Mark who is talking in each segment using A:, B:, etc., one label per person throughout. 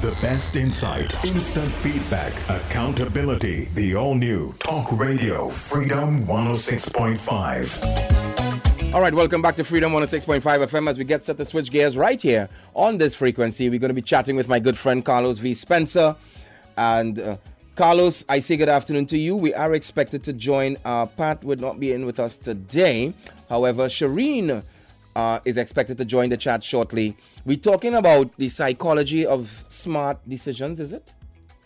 A: The best insight, instant feedback, accountability. The all-new Talk Radio Freedom 106.5.
B: All right, welcome back to Freedom 106.5 FM as we get set to switch gears right here on this frequency. We're going to be chatting with my good friend Carlos V. Spencer. And Carlos, I say good afternoon to you. We are expected to join. Pat would not be in with us today. However, Shireen is expected to join the chat shortly. We're talking about the psychology of smart decisions, is it?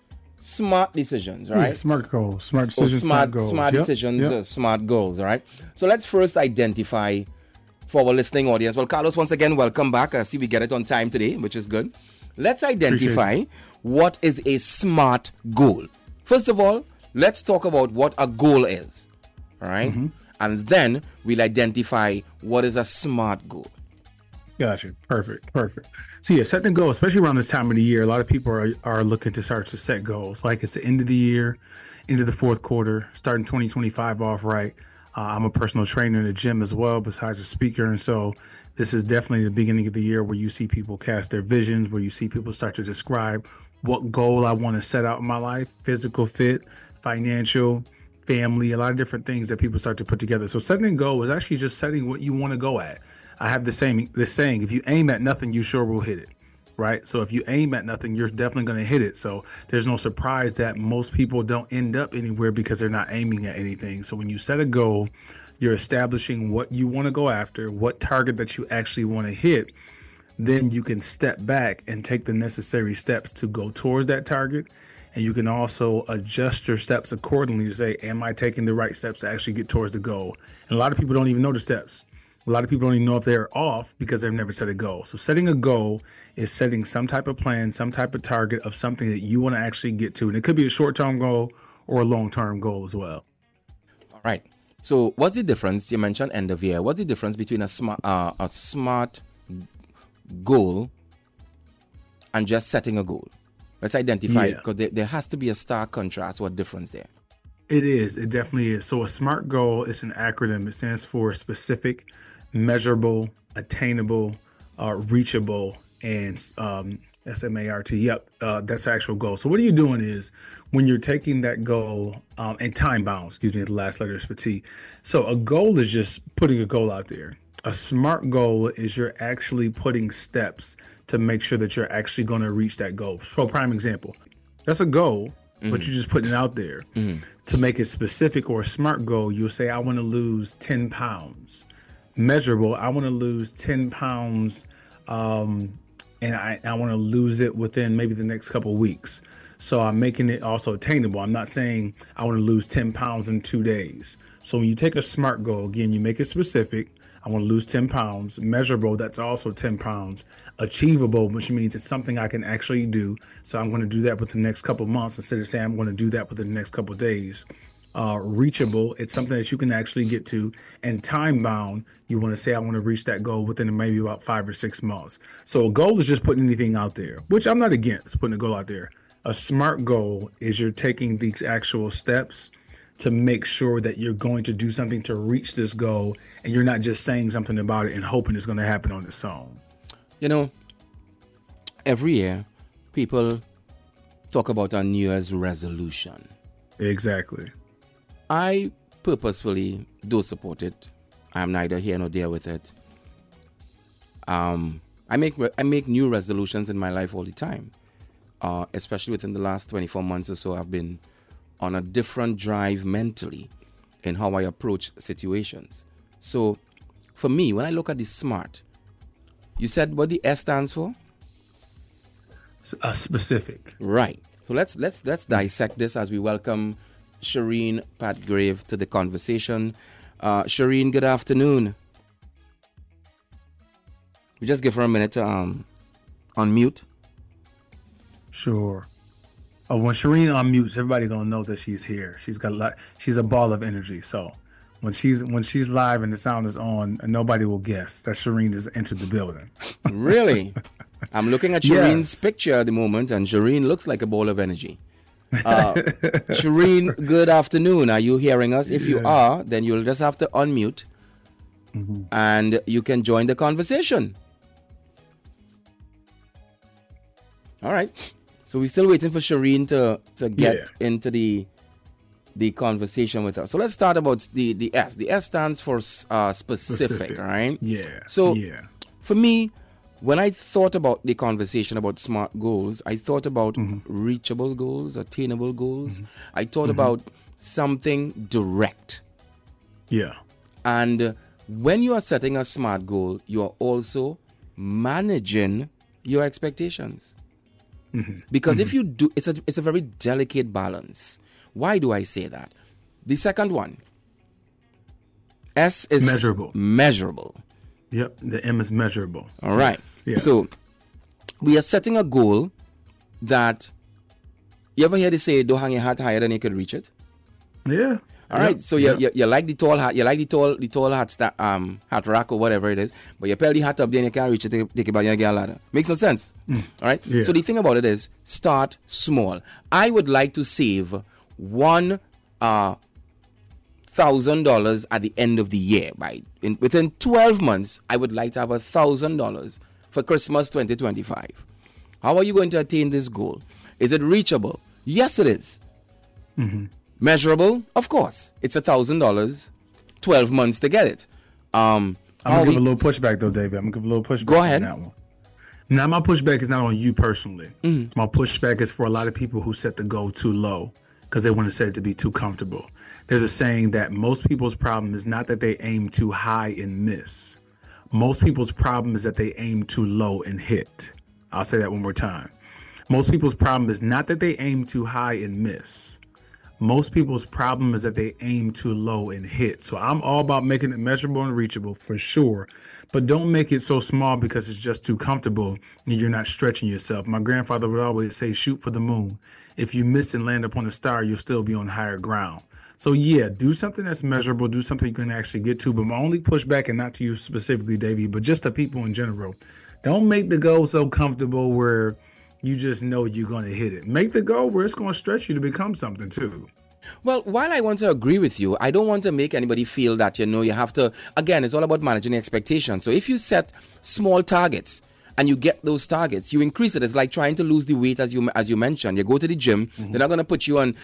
B: Smart decisions, right?
C: Yeah, smart goals. Smart decisions, smart goals.
B: Smart decisions, smart goals, all right? So let's first identify for our listening audience. Well, Carlos, once again, welcome back. I see we get it on time today, which is good. Let's identify what is a smart goal. First of all, let's talk about what a goal is, all right? Mm-hmm. And then we'll identify what is a smart goal.
C: Gotcha. Perfect. So yeah, setting a goal, especially around this time of the year, a lot of people are looking to start to set goals. Like it's the end of the year, into the fourth quarter, starting 2025 off right. I'm a personal trainer in the gym as well, besides a speaker. And so this is definitely the beginning of the year where you see people cast their visions, where you see people start to describe what goal I want to set out in my life, physical fit, financial, family, a lot of different things that people start to put together. So setting a goal is actually just setting what you want to go at. I have this saying, if you aim at nothing, you sure will hit it, right? So if you aim at nothing, you're definitely going to hit it. So there's no surprise that most people don't end up anywhere because they're not aiming at anything. So when you set a goal, you're establishing what you want to go after, what target that you actually want to hit. Then you can step back and take the necessary steps to go towards that target. And you can also adjust your steps accordingly to say, am I taking the right steps to actually get towards the goal? And a lot of people don't even know the steps. A lot of people don't even know if they're off because they've never set a goal. So setting a goal is setting some type of plan, some type of target of something that you want to actually get to. And it could be a short-term goal or a long-term goal as well.
B: All right. So what's the difference? You mentioned end of year. What's the difference between a smart goal and just setting a goal? Let's identify, because there has to be a stark contrast or difference there.
C: It is. It definitely is. So a SMART goal is an acronym. It stands for specific, measurable, attainable, reachable, and SMART. Yep, that's the actual goal. So what are you doing is when you're taking that goal and time bound, the last letter is for T. So a goal is just putting a goal out there. A SMART goal is you're actually putting steps to make sure that you're actually going to reach that goal. So prime example, that's a goal, but you're just putting it out there. To make it specific or a SMART goal, you'll say, I want to lose 10 pounds. Measurable, I want to lose 10 pounds and I want to lose it within maybe the next couple of weeks. So I'm making it also attainable. I'm not saying I want to lose 10 pounds in 2 days. So when you take a SMART goal, again, you make it specific. I want to lose 10 pounds. Measurable, that's also 10 pounds. Achievable, which means it's something I can actually do. So I'm going to do that within the next couple of months instead of saying I'm going to do that within the next couple of days. Reachable, it's something that you can actually get to. And time bound, you want to say I want to reach that goal within maybe about 5 or 6 months. So a goal is just putting anything out there, which I'm not against putting a goal out there. A SMART goal is you're taking these actual steps to make sure that you're going to do something to reach this goal, and you're not just saying something about it and hoping it's going to happen on its own.
B: You know, every year people talk about a New Year's resolution.
C: Exactly.
B: I purposefully do support it. I'm neither here nor there with it. I make new resolutions in my life all the time. Especially within the last 24 months or so, I've been on a different drive mentally in how I approach situations. So for me, when I look at the SMART, you said what the S stands for?
C: Specific.
B: Right. So let's dissect this as we welcome Shireen Patgrave to the conversation. Shireen, good afternoon. We just give her a minute to unmute.
C: Sure. Oh, when Shireen unmutes, everybody gonna know that she's here. She's a ball of energy. So when she's live and the sound is on, nobody will guess that Shireen has entered the building.
B: Really? I'm looking at Shireen's picture at the moment, and Shireen looks like a ball of energy. Shireen, good afternoon. Are you hearing us? If you are, then you'll just have to unmute, and you can join the conversation. All right. So we're still waiting for Shireen to get into the conversation with us. So let's start about the S. The S stands for specific, right?
C: Yeah.
B: So for me, when I thought about the conversation about SMART goals, I thought about reachable goals, attainable goals. I thought about something direct.
C: Yeah.
B: And when you are setting a SMART goal, you are also managing your expectations. Because if you do, it's a very delicate balance. Why do I say that? The second one, S is measurable.
C: Yep, the M is measurable.
B: All right.
C: Yes.
B: So we are setting a goal that, you ever hear they say, don't hang your hat higher than you could reach it?
C: Yeah.
B: All right. So you like the tall hat, you like the tall hat rack or whatever it is, but you put the hat up there and you can't reach it, take it back and get a ladder. Makes no sense. All right. Yeah. So the thing about it is, start small. I would like to save $1,000 at the end of the year. Within 12 months, I would like to have $1,000 for Christmas 2025. How are you going to attain this goal? Is it reachable? Yes, it is. Measurable? Of course. It's $1,000, 12 months to get it.
C: I'm going to give a little pushback, though, David. I'm going to give a little pushback.
B: Go ahead.
C: On that one. Now, my pushback is not on you personally. My pushback is for a lot of people who set the goal too low because they want to set it to be too comfortable. There's a saying that most people's problem is not that they aim too high and miss. Most people's problem is that they aim too low and hit. I'll say that one more time. Most people's problem is not that they aim too high and miss. Most people's problem is that they aim too low and hit. So I'm all about making it measurable and reachable for sure. But don't make it so small because it's just too comfortable and you're not stretching yourself. My grandfather would always say, shoot for the moon. If you miss and land upon a star, you'll still be on higher ground. So yeah, do something that's measurable, do something you can actually get to. But my only pushback, and not to you specifically, Davey, but just to people in general, don't make the goal so comfortable where you just know you're going to hit it. Make the goal where it's going to stretch you to become something too.
B: Well, while I want to agree with you, I don't want to make anybody feel that, you have to, again, it's all about managing expectations. So if you set small targets and you get those targets, you increase it. It's like trying to lose the weight, as you mentioned. You go to the gym, they're not going to put you on,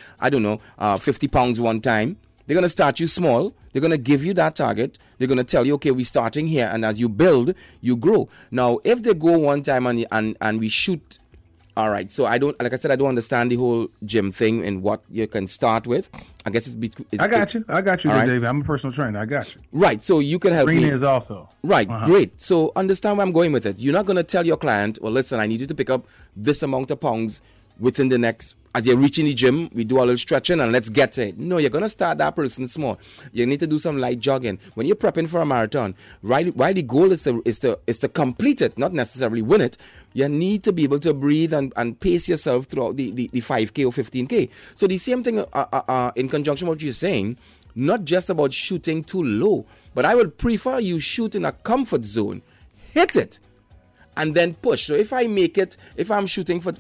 B: 50 pounds one time. They're going to start you small. They're going to give you that target. They're going to tell you, okay, we're starting here. And as you build, you grow. Now, if they go one time and we shoot, all right. So I don't understand the whole gym thing and what you can start with. I guess
C: I got you, right? David. I'm a personal trainer. I got you.
B: Right. So you can help me.
C: Is also.
B: Right. Great. So understand where I'm going with it. You're not going to tell your client, well, listen, I need you to pick up this amount of pounds within the next, as you're reaching the gym, we do a little stretching and let's get to it. No, you're going to start that person small. You need to do some light jogging. When you're prepping for a marathon, while the goal is to complete it, not necessarily win it, you need to be able to breathe and pace yourself throughout the 5K or 15K. So the same thing in conjunction with what you're saying, not just about shooting too low, but I would prefer you shoot in a comfort zone, hit it, and then push. So if I'm shooting for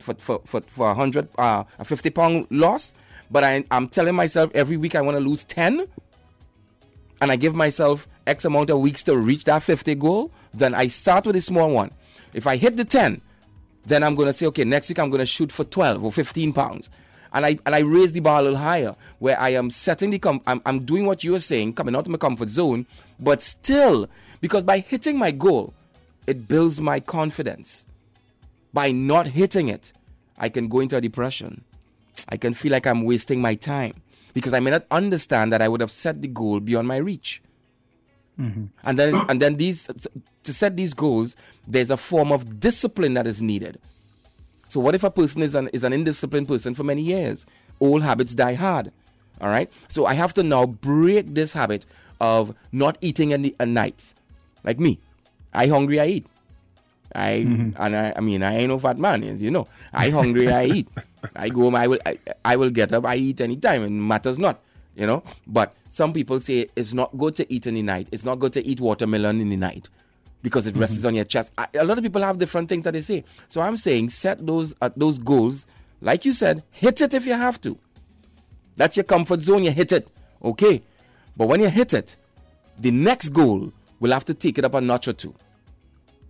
B: 100, a 50-pound loss, but I'm telling myself every week I want to lose 10, and I give myself X amount of weeks to reach that 50 goal, then I start with a small one. If I hit the 10, then I'm going to say, okay, next week I'm going to shoot for 12 or 15 pounds. And I raise the bar a little higher, where I am setting I'm doing what you were saying, coming out of my comfort zone, but still, because by hitting my goal, it builds my confidence. By not hitting it, I can go into a depression. I can feel like I'm wasting my time because I may not understand that I would have set the goal beyond my reach. And then to set these goals, there's a form of discipline that is needed. So what if a person is an indisciplined person for many years? Old habits die hard. All right. So I have to now break this habit of not eating at night. Like me, I hungry, I eat. I ain't no fat man, as you know. I hungry, I eat. I go home, I will get up, I eat anytime, and matters not. But some people say it's not good to eat in the night. It's not good to eat watermelon in the night because it rests on your chest. A lot of people have different things that they say. So I'm saying set those goals. Like you said, hit it if you have to. That's your comfort zone. You hit it. Okay. But when you hit it, the next goal will have to take it up a notch or two.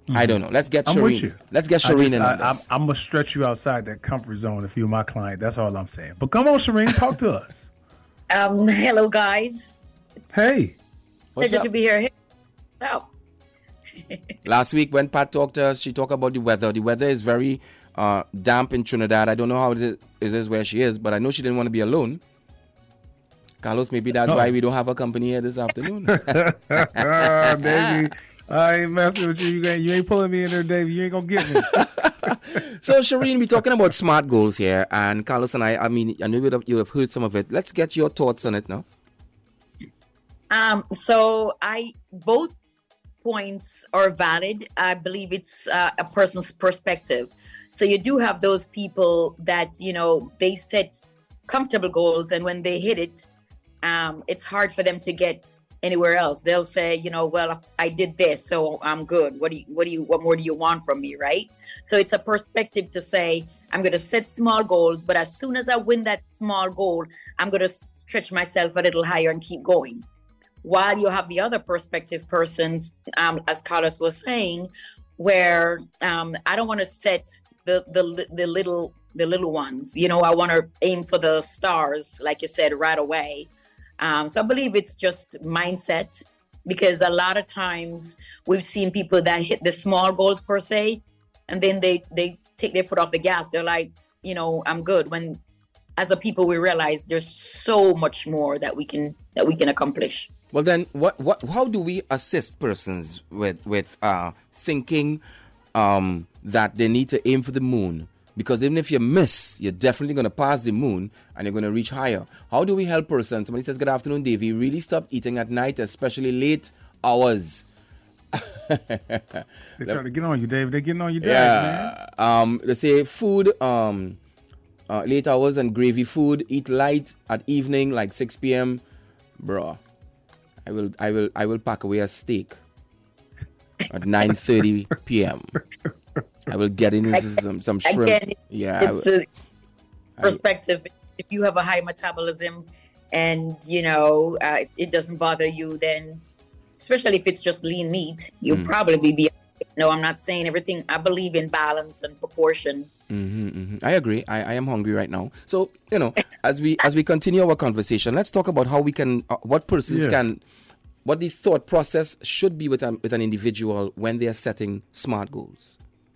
B: I don't know. Let's get
C: I'm
B: Shireen.
C: with you.
B: Let's get Shireen in on this.
C: I'm gonna stretch you outside that comfort zone if you're my client. That's all I'm saying. But come on, Shireen, talk to us.
D: Hello, guys.
C: Hey.
D: Pleasure to be here. So.
B: Last week when Pat talked to us, she talked about the weather. The weather is very damp in Trinidad. I don't know how it is where she is, but I know she didn't want to be alone. Carlos, maybe that's why we don't have a company here this afternoon.
C: Baby, I ain't messing with you. You ain't pulling me in there, David. You ain't gonna get me.
B: So, Shireen, we're talking about SMART goals here, and Carlos and I mean, I know you have heard some of it. Let's get your thoughts on it now.
D: So both points are valid. I believe it's a person's perspective. So you do have those people that, they set comfortable goals, and when they hit it, it's hard for them to get anywhere else. They'll say, well, I did this, so I'm good. What more do you want from me, right? So it's a perspective to say, I'm going to set small goals, but as soon as I win that small goal, I'm going to stretch myself a little higher and keep going. While you have the other perspective persons, as Carlos was saying, where I don't want to set the little ones. I want to aim for the stars, like you said, right away. So I believe it's just mindset, because a lot of times we've seen people that hit the small goals per se, and then they take their foot off the gas. They're like, I'm good. When as a people, we realize there's so much more that we can accomplish.
B: Well, then, how do we assist persons with thinking that they need to aim for the moon? Because even if you miss, you're definitely going to pass the moon and you're going to reach higher. How do we help persons? Somebody says, good afternoon, Davey. Really stop eating at night, especially late hours.
C: They're trying to get on you, David. They're getting on you, man.
B: They say food, late hours and gravy food. Eat light at evening, like 6 p.m. Bro, I will pack away a steak at 9:30 p.m. I will get into some shrimp.
D: Again,
B: yeah,
D: it's a perspective. If you have a high metabolism and it doesn't bother you, then especially if it's just lean meat, you'll probably be. No, I'm not saying everything. I believe in balance and proportion.
B: I agree. I am hungry right now. So as we continue our conversation, let's talk about how we can, what persons can, what the thought process should be with an individual when they are setting SMART goals.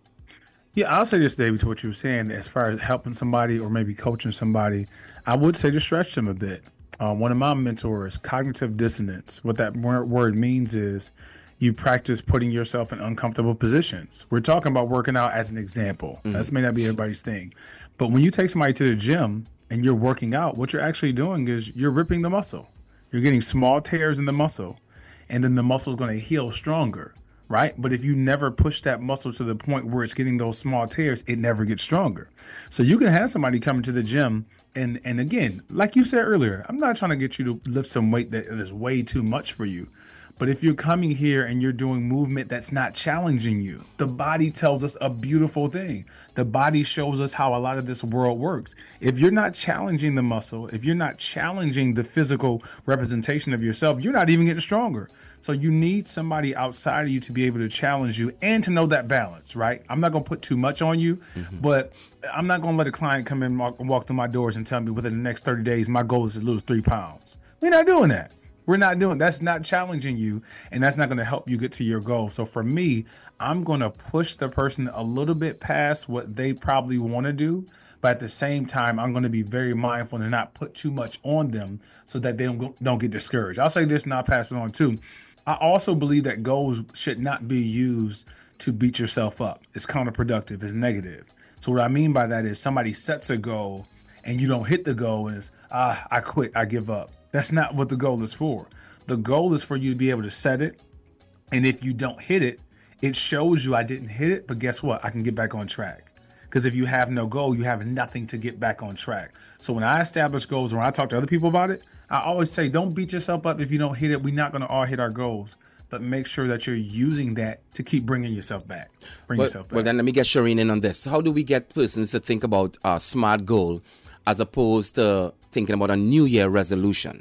C: Yeah, I'll say this, David, to what you were saying, as far as helping somebody or maybe coaching somebody, I would say to stretch them a bit. One of my mentors, cognitive dissonance, what that word means is you practice putting yourself in uncomfortable positions. We're talking about working out as an example. This may not be everybody's thing. But when you take somebody to the gym and you're working out, what you're actually doing is you're ripping the muscle. You're getting small tears in the muscle, and then the muscle is going to heal stronger. Right? But if you never push that muscle to the point where it's getting those small tears, it never gets stronger. So you can have somebody coming to the gym and again, like you said earlier, I'm not trying to get you to lift some weight that is way too much for you. But if you're coming here and you're doing movement that's not challenging you, the body tells us a beautiful thing. The body shows us how a lot of this world works. If you're not challenging the muscle, if you're not challenging the physical representation of yourself, you're not even getting stronger. So you need somebody outside of you to be able to challenge you and to know that balance, right? I'm not going to put too much on you, but I'm not going to let a client come in and walk through my doors and tell me within the next 30 days, my goal is to lose 3 pounds. We're not doing that. That's not challenging you, and that's not going to help you get to your goal. So for me, I'm going to push the person a little bit past what they probably want to do. But at the same time, I'm going to be very mindful and not put too much on them so that they don't get discouraged. I'll say this and I'll pass it on too. I also believe that goals should not be used to beat yourself up. It's counterproductive. It's negative. So what I mean by that is somebody sets a goal and you don't hit the goal is, I quit, I give up. That's not what the goal is for. The goal is for you to be able to set it. And if you don't hit it, it shows you I didn't hit it, but guess what? I can get back on track. Because if you have no goal, you have nothing to get back on track. So when I establish goals, when I talk to other people about it, I always say, don't beat yourself up if you don't hit it. We're not going to all hit our goals, but make sure that you're using that to keep bringing yourself back. Well,
B: then let me get Shireen in on this. How do we get persons to think about a SMART goal as opposed to thinking about a New Year resolution?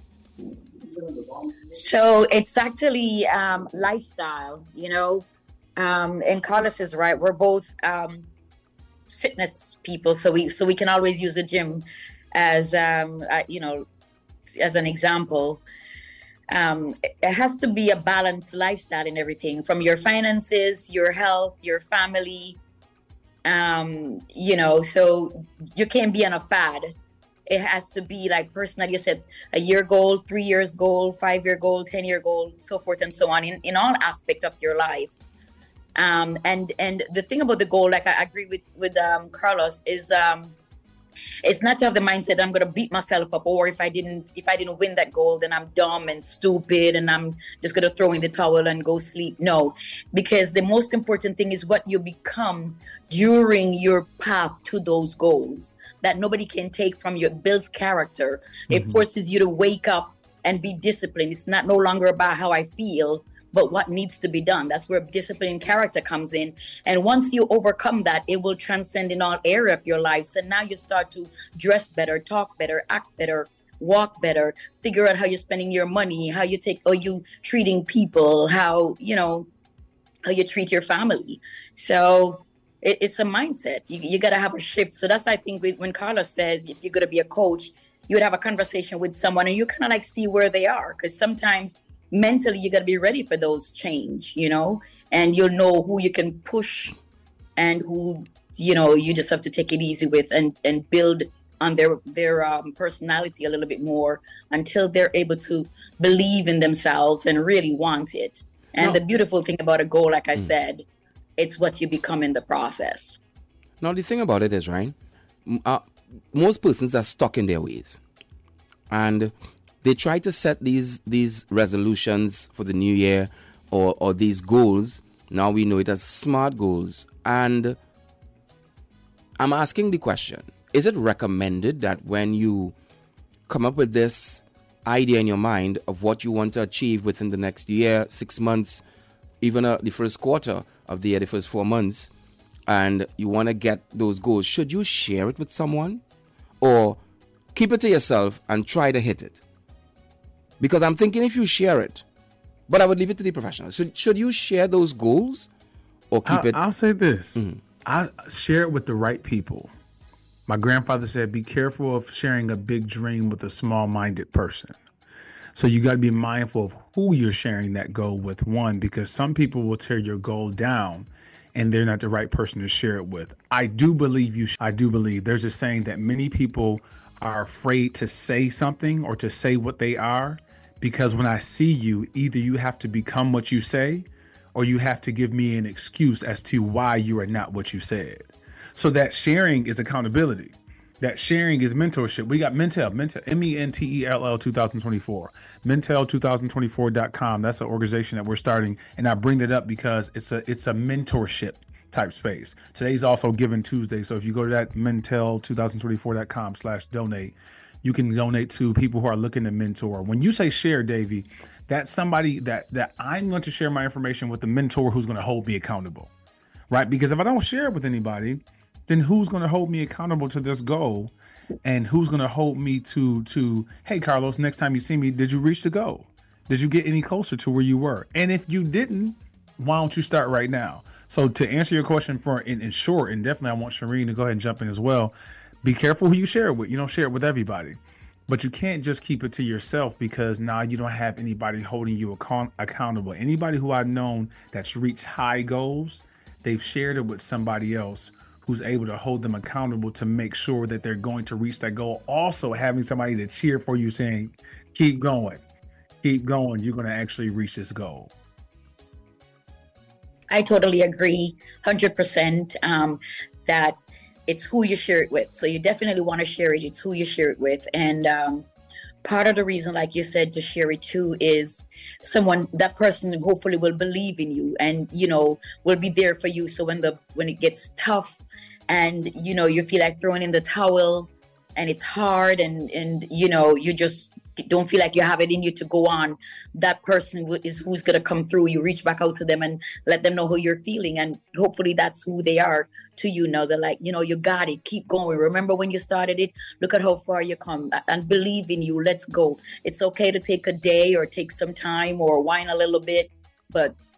D: So it's actually lifestyle, And Carlos is right. We're both fitness people, so we can always use the gym as as an example. It has to be a balanced lifestyle in everything, from your finances, your health, your family. So you can't be on a fad. It has to be like personal. You said a year goal, 3 years goal, 5-year goal, 10-year goal, so forth and so on in all aspects of your life. And the thing about the goal, like I agree with Carlos, is it's not to have the mindset I'm going to beat myself up, or if I didn't win that goal, then I'm dumb and stupid and I'm just going to throw in the towel and go sleep. No, because the most important thing is what you become during your path to those goals that nobody can take from you. It builds character. It forces you to wake up and be disciplined. It's not no longer about how I feel, but what needs to be done. That's where discipline and character comes in. And once you overcome that, it will transcend in all area of your life. So now you start to dress better, talk better, act better, walk better, figure out how you're spending your money, how you treating people, how you treat your family. So it's a mindset. You got to have a shift. So that's, I think, when Carlos says, if you're going to be a coach, you would have a conversation with someone and you kind of like see where they are. Because sometimes mentally you got to be ready for those change, and you'll know who you can push and who, you just have to take it easy with and build on their personality a little bit more until they're able to believe in themselves and really want it. And the beautiful thing about a goal, like I said, it's what you become in the process.
B: Now, the thing about it is, right, most persons are stuck in their ways. And they try to set these resolutions for the new year or these goals. Now we know it as SMART goals. And I'm asking the question, is it recommended that when you come up with this idea in your mind of what you want to achieve within the next year, 6 months, even the first quarter of the year, the first 4 months, and you want to get those goals, should you share it with someone or keep it to yourself and try to hit it? Because I'm thinking if you share it, but I would leave it to the professionals. Should you share those goals or keep it?
C: I'll say this. I share it with the right people. My grandfather said, be careful of sharing a big dream with a small-minded person. So you got to be mindful of who you're sharing that goal with, one, because some people will tear your goal down and they're not the right person to share it with. I do believe there's a saying that many people are afraid to say something or to say what they are, because when I see you, either you have to become what you say or you have to give me an excuse as to why you are not what you said. So that sharing is accountability. That sharing is mentorship. We got Mentell, MENTELL 2024, Mentell2024.com. That's an organization that we're starting. And I bring it up because it's a mentorship type space. Today's also Giving Tuesday. So if you go to that Mentell2024.com/donate, you can donate to people who are looking to mentor. When you say share, Davey, that's somebody that I'm going to share my information with the mentor who's going to hold me accountable, right? Because if I don't share it with anybody, then who's going to hold me accountable to this goal? And who's going to hold me to, hey, Carlos, next time you see me, did you reach the goal? Did you get any closer to where you were? And if you didn't, why don't you start right now? So to answer your question in short, and definitely I want Shireen to go ahead and jump in as well, be careful who you share it with. You don't share it with everybody. But you can't just keep it to yourself, because now you don't have anybody holding you accountable. Anybody who I've known that's reached high goals, they've shared it with somebody else who's able to hold them accountable to make sure that they're going to reach that goal. Also having somebody to cheer for you saying, keep going, you're going to actually reach this goal.
D: I totally agree 100% that it's who you share it with. So you definitely want to share it. It's who you share it with. And part of the reason, like you said, to share it too is that person hopefully will believe in you and, will be there for you. So when it gets tough and, you feel like throwing in the towel and it's hard and you just don't feel like you have it in you to go on, that person is who's going to come through. You reach back out to them and let them know how you're feeling. And hopefully that's who they are to you. Now they're like, you got it. Keep going. Remember when you started it? Look at how far you come and believe in you. Let's go. It's okay to take a day or take some time or whine a little bit, but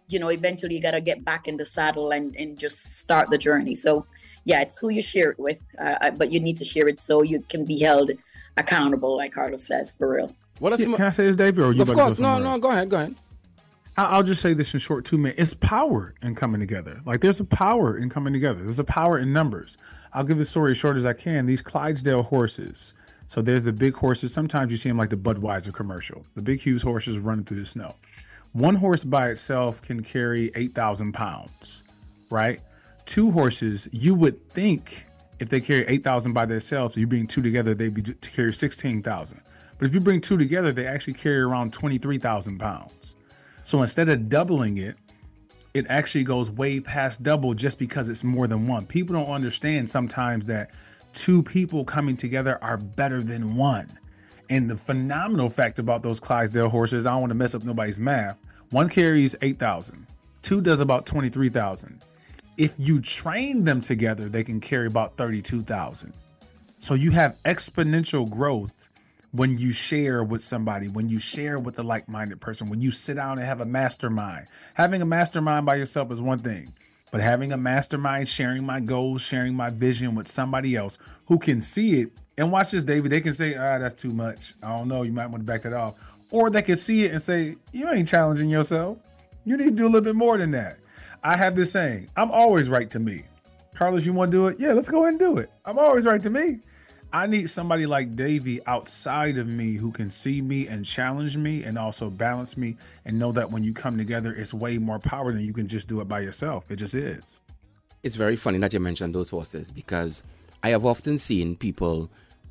D: eventually you got to get back in the saddle and just start the journey. So yeah, it's who you share it with, but you need to share it so you can be held accountable, like Carlos says, for real.
C: Can I say this, David? Or you
B: of course. No, go ahead.
C: I'll just say this in short, 2 minutes. It's power in coming together. Like, there's a power in coming together. There's a power in numbers. I'll give the story as short as I can. These Clydesdale horses. So there's the big horses. Sometimes you see them like the Budweiser commercial. The big, huge horses running through the snow. One horse by itself can carry 8,000 pounds, right? 2 horses, you would think if they carry 8,000 by themselves, you bring 2 together, they'd be to carry 16,000. But if you bring 2 together, they actually carry around 23,000 pounds. So instead of doubling it, it actually goes way past double just because it's more than one. People don't understand sometimes that 2 people coming together are better than 1. And the phenomenal fact about those Clydesdale horses, I don't want to mess up nobody's math. 1 carries 8,000. 2 does about 23,000. If you train them together, they can carry about 32,000. So you have exponential growth when you share with somebody, when you share with a like-minded person, when you sit down and have a mastermind. Having a mastermind by yourself is one thing, but having a mastermind, sharing my goals, sharing my vision with somebody else who can see it. And watch this, David. They can say, that's too much. I don't know. You might want to back that off. Or they can see it and say, you ain't challenging yourself. You need to do a little bit more than that. I have this saying, I'm always right to me. Carlos, you want to do it? Yeah, let's go ahead and do it. I'm always right to me. I need somebody like Davey outside of me who can see me and challenge me and also balance me and know that when you come together, it's way more power than you can just do it by yourself. It just is.
B: It's very funny that you mentioned those horses because I have often seen people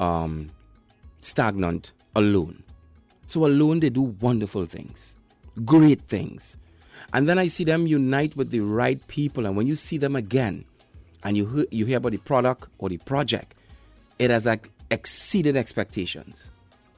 B: stagnant alone. So alone, they do wonderful things, great things. And then I see them unite with the right people. And when you see them again and you hear about the product or the project, it has exceeded expectations.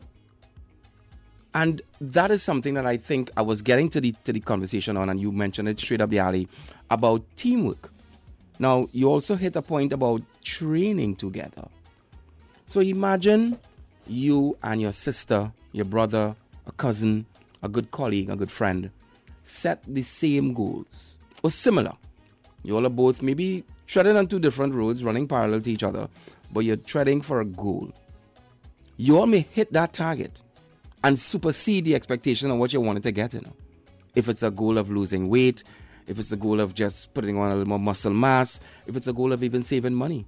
B: And that is something that I think I was getting to the conversation on, and you mentioned it straight up the alley, about teamwork. Now, you also hit a point about training together. So imagine you and your sister, your brother, a cousin, a good colleague, a good friend, set the same goals or similar. You all are both maybe treading on 2 different roads, running parallel to each other, but you're treading for a goal. You all may hit that target and supersede the expectation of what you wanted to get in. If it's a goal of losing weight, if it's a goal of just putting on a little more muscle mass, if it's a goal of even saving money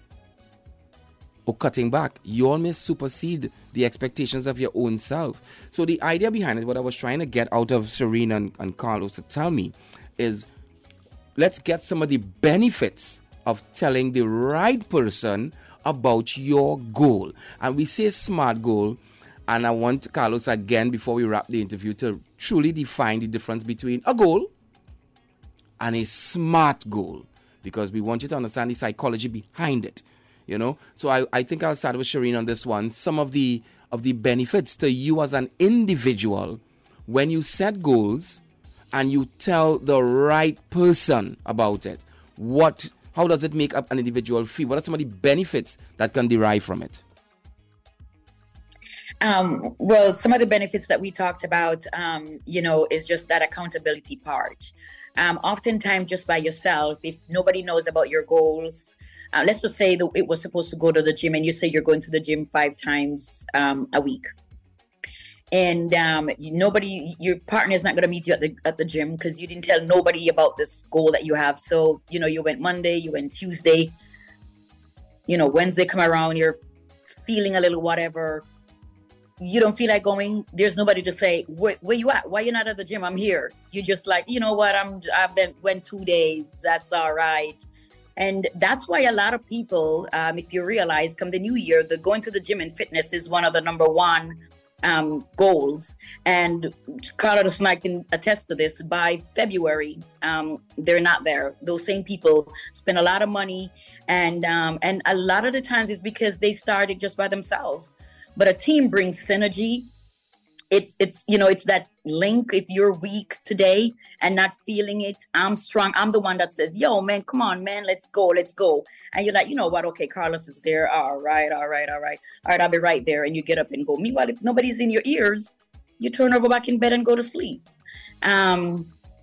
B: or cutting back, you all may supersede the expectations of your own self. So the idea behind it, what I was trying to get out of Serena and Carlos to tell me is, let's get some of the benefits of telling the right person about your goal. And we say SMART goal, and I want Carlos again, before we wrap the interview, to truly define the difference between a goal and a SMART goal, because we want you to understand the psychology behind it. So I think I'll start with Shireen on this one. Some of the benefits to you as an individual when you set goals and you tell the right person about it. How does it make up an individual feel? What are some of the benefits that can derive from it?
D: Well, some of the benefits that we talked about, is just that accountability part. Oftentimes, just by yourself, if nobody knows about your goals, let's just say that it was supposed to go to the gym and you say you're going to the gym 5 times a week. And your partner is not going to meet you at the gym because you didn't tell nobody about this goal that you have. So, you went Monday, you went Tuesday, Wednesday come around, you're feeling a little whatever. You don't feel like going. There's nobody to say, where you at? Why you not at the gym? I'm here. You just like, you know what? Went 2 days. That's all right. And that's why a lot of people, if you realize, come the new year, the going to the gym and fitness is one of the number 1 goals. And Carlos and I can attest to this. By February, they're not there. Those same people spend a lot of money, and a lot of the times it's because they started just by themselves. But a team brings synergy. It's that link. If you're weak today and not feeling it, I'm strong. I'm the one that says, yo, man, come on, man, let's go. And you're like, you know what? Okay, Carlos is there. All right, I'll be right there. And you get up and go. Meanwhile, if nobody's in your ears, you turn over back in bed and go to sleep.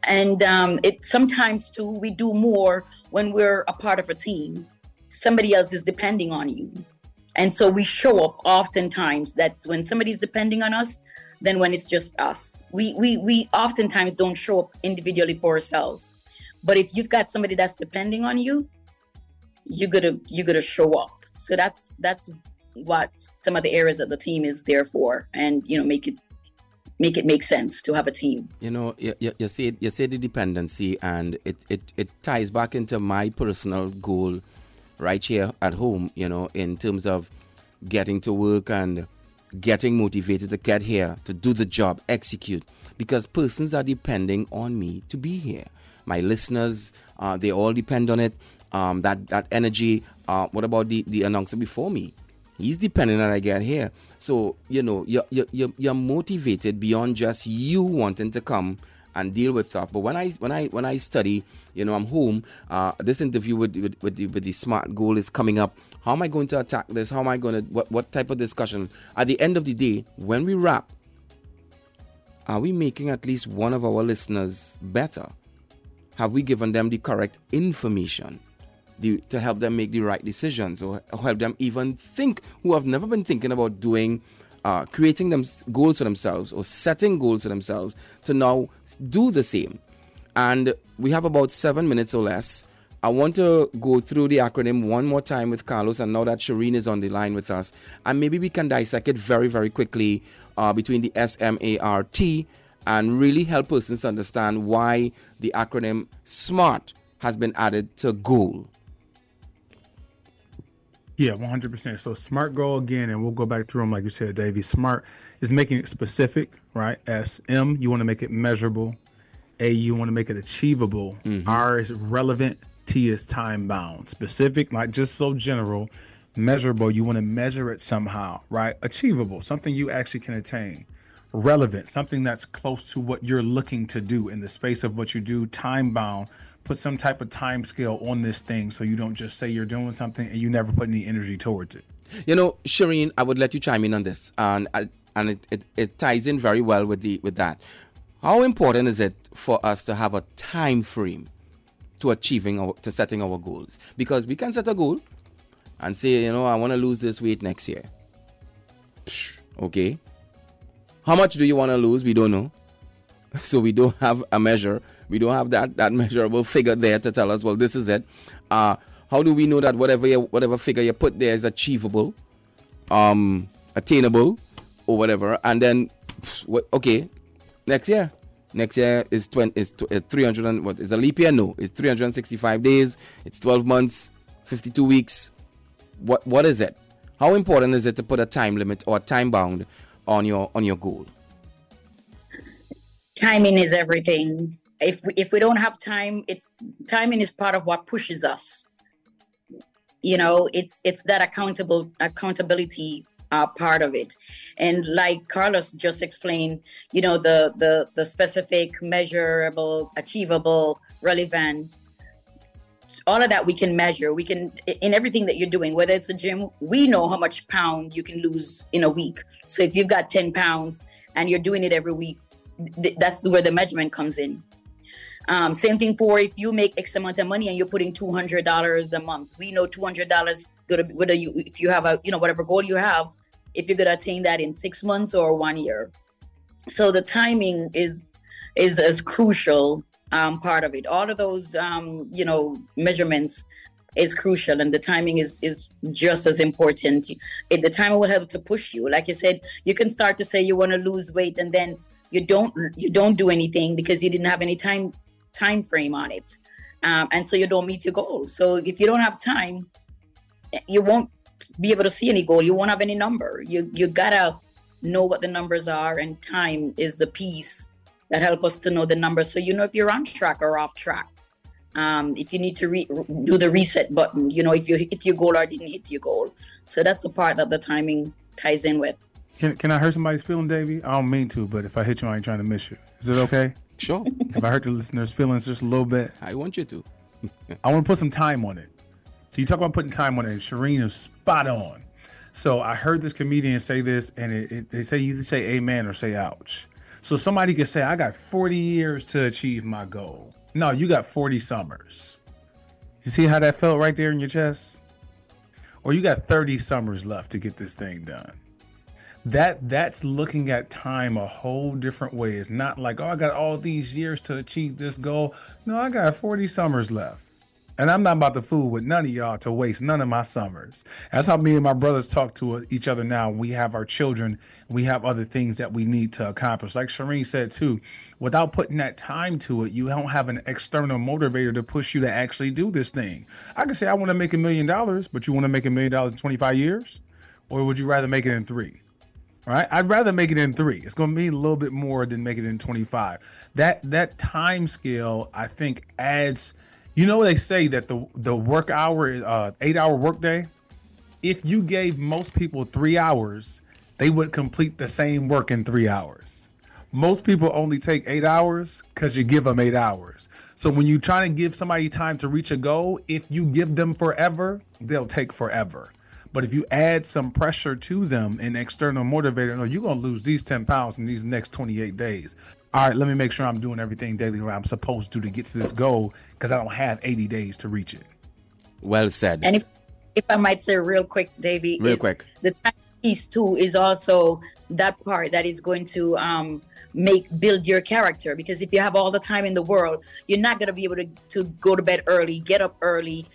D: And it sometimes too, we do more when we're a part of a team. Somebody else is depending on you. And so we show up oftentimes that's when somebody's depending on us, than when it's just us. We oftentimes don't show up individually for ourselves. But if you've got somebody that's depending on you, you gotta show up. So that's what some of the areas that the team is there for, and make it make sense to have a team.
B: You say the dependency, and it ties back into my personal goal right here at home, in terms of getting to work and getting motivated to get here, to do the job, execute, because persons are depending on me to be here. My listeners, they all depend on it. That energy. What about the announcer before me? He's dependent that I get here. So you're motivated beyond just you wanting to come and deal with stuff. But when I study, I'm home. This interview with the SMART goal is coming up. How am I going to attack this? How am I going to what type of discussion? At the end of the day, when we wrap, are we making at least one of our listeners better? Have we given them the correct information to help them make the right decisions, or help them even think, who have never been thinking about doing, creating them goals for themselves or setting goals for themselves, to now do the same? And we have about 7 minutes or less. I want to go through the acronym one more time with Carlos, and now that Shireen is on the line with us, and maybe we can dissect it very, very quickly between the SMART, and really help persons understand why the acronym SMART has been added to goal.
C: Yeah, 100%. So SMART goal again, and we'll go back through them like you said, Davey. SMART is making it specific, right? S, M, you want to make it measurable. A, you want to make it achievable. Mm-hmm. R is relevant. T is time bound. Specific, like just so general. Measurable, you want to measure it somehow, right? Achievable, something you actually can attain. Relevant, something that's close to what you're looking to do in the space of what you do. Time bound, put some type of time scale on this thing, so you don't just say you're doing something and you never put any energy towards it.
B: Shireen, I would let you chime in on this, and it ties in very well with that. How important is it for us to have a time frame to setting our goals? Because we can set a goal and say, I want to lose this weight next year. Okay. How much do you want to lose? We don't know. So we don't have a measure. We don't have that measurable figure there to tell us, well, this is it. How do we know that whatever figure you put there is achievable, attainable, or whatever? And then, okay, next year is 300 and what is a leap year? No, it's 365 days. It's 12 months, 52 weeks. What is it? How important is it to put a time limit or a time bound on your goal?
D: Timing is everything. If we don't have time, timing is part of what pushes us. It's that accountability part of it. And like Carlos just explained, the specific, measurable, achievable, relevant, all of that we can measure. We can, in everything that you're doing, whether it's a gym, we know how much pound you can lose in a week. So if you've got 10 pounds and you're doing it every week, that's where the measurement comes in. Same thing for if you make X amount of money and you're putting $200 a month. We know $200 if you have whatever goal you have, if you're gonna attain that in 6 months or 1 year. So the timing is as crucial part of it. All of those measurements is crucial, and the timing is just as important. The timing will help to push you. Like you said, you can start to say you want to lose weight, and then you don't do anything because you didn't have any time frame on it, and so you don't meet your goal. So if you don't have time, you won't be able to see any goal. You won't have any number. You gotta know what the numbers are, and time is the piece that help us to know the numbers, so if you're on track or off track. If you need to do the reset button, if you hit your goal or didn't hit your goal. So that's the part that the timing ties in with.
C: Can I hurt somebody's feeling, Davey? I don't mean to, but if I hit you, I ain't trying to miss you. Is it okay?
B: Sure.
C: If I hurt the listeners' feelings just a little bit,
B: I want you to.
C: I want to put some time on it. So you talk about putting time on it, and Shireen is spot on. So I heard this comedian say this, and they say you either say amen or say ouch. So somebody could say, I got 40 years to achieve my goal. No, you got 40 summers. You see how that felt right there in your chest? Or you got 30 summers left to get this thing done. That's looking at time a whole different way. It's not like, oh, I got all these years to achieve this goal. No, I got 40 summers left. And I'm not about to fool with none of y'all to waste none of my summers. That's how me and my brothers talk to each other now. We have our children. We have other things that we need to accomplish. Like Shireen said, too, without putting that time to it, you don't have an external motivator to push you to actually do this thing. I can say I want to make $1 million, but you want to make $1 million in 25 years? Or would you rather make it in 3? Right? I'd rather make it in 3. It's going to mean a little bit more than make it in 25. That time scale, I think, adds... You know, they say that the work hour is 8-hour workday. If you gave most people 3 hours, they would complete the same work in 3 hours. Most people only take 8 hours because you give them 8 hours. So when you try to give somebody time to reach a goal, if you give them forever, they'll take forever. But if you add some pressure to them, an external motivator, no, you're going to lose these 10 pounds in these next 28 days. All right, let me make sure I'm doing everything daily where I'm supposed to get to this goal because I don't have 80 days to reach it.
B: Well said.
D: And if I might say real quick, Davey,
B: quick.
D: The time piece too is also that part that is going to build your character, because if you have all the time in the world, you're not going to be able to go to bed early, get up early,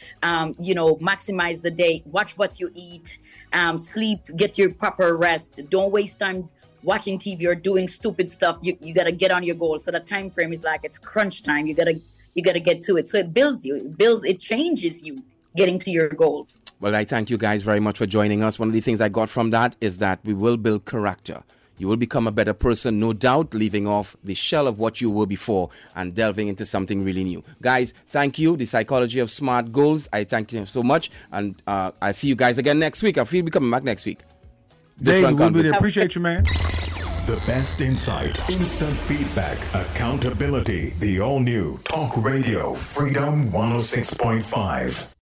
D: maximize the day, watch what you eat, sleep, get your proper rest. Don't waste time watching TV or doing stupid stuff. You got to get on your goal. So the time frame is like it's crunch time. You got to get to it. So it builds you. It changes you getting to your goal.
B: Well, I thank you guys very much for joining us. One of the things I got from that is that we will build character. You will become a better person, no doubt, leaving off the shell of what you were before and delving into something really new. Guys, thank you. The Psychology of Smart Goals. I thank you so much. And I'll see you guys again next week. I feel we'll be coming back next week.
C: Dave, we'll be there. Appreciate you, man.
A: The best insight, instant feedback, accountability. The all-new Talk Radio Freedom 106.5.